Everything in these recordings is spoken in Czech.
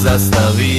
zastaví.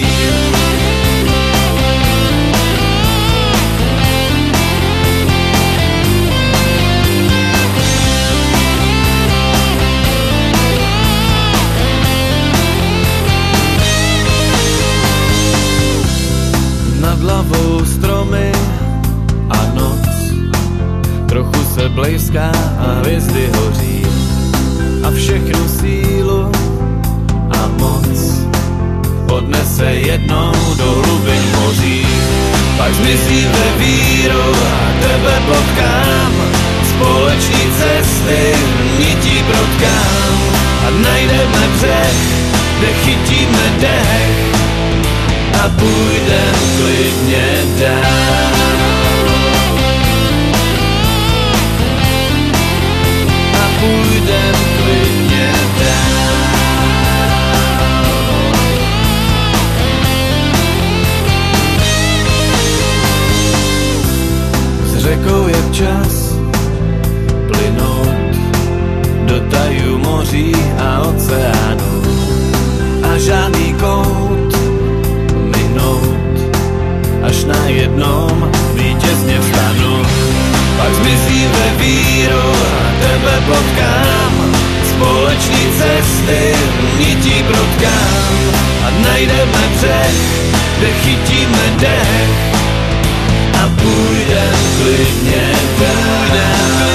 Nad hlavou stromy a noc, trochu se blejská a hvězdy hoří a všechnu sílu a moc odnese jednou do hlubin moří. Pak zmizí ve víru a tebe potkám, společní cesty nití protkám a najdeme břeh, kde chytíme dech a půjdem klidně dál. A půjdem klidně dál. S řekou je čas plynout do tajů moří a oceánů a žádný kout až na jednom vítězně vstanu. Pak zmizí ve víru a tebe potkám, společní cesty nití protkám a najdeme břeh, kde chytíme dech a půjdem klidně dál.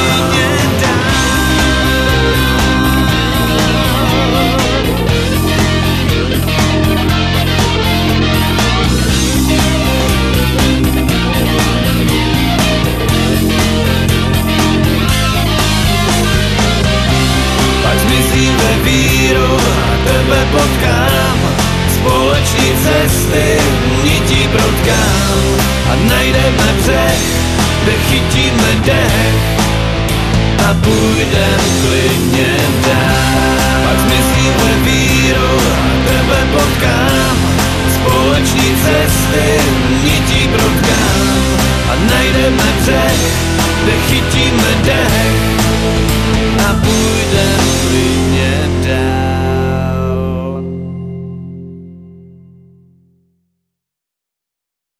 Ve víru a tebe potkám, společní cesty nití protkám a najdeme břeh, kde chytíme dech a půjdem klidně dál. Pak zmizí ve víru a tebe potkám, společní cesty nití protkám a najdeme břeh, kde chytíme dech